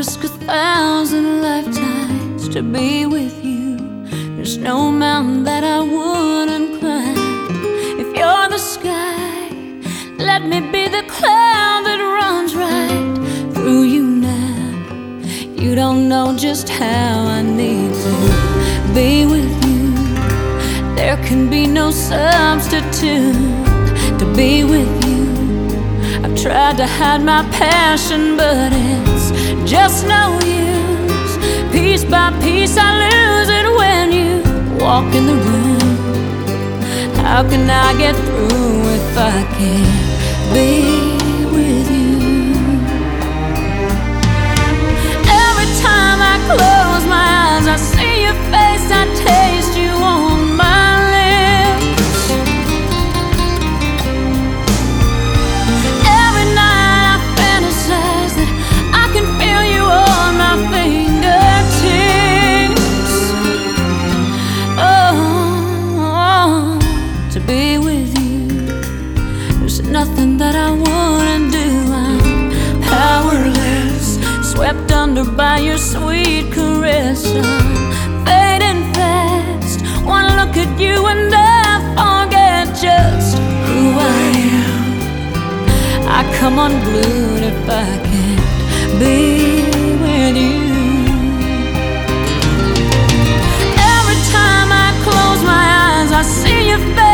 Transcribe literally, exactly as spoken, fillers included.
risk a thousand lifetimes to be with you. There's no mountain that I wouldn't climb. If you're the sky, let me be the cloud that runs right through you now. You don't know just how I need to be with you. There can be no substitute to be with you. I've tried to hide my passion, but it's just no use. Piece by piece I lose it when you walk in the room. How can I get through if I can't be with you? Every time I close my eyes, I see your face, I taste you on my lips. Every night I fantasize that I can feel you on my fingertips. Oh, to be with you, there's nothing that I wouldn't do. I'm powerless, swept under by your sweet caress. I'm fading fast, one look at you and I forget just who I am. I come unglued if I can't be with you. Every time I close my eyes, I see your face,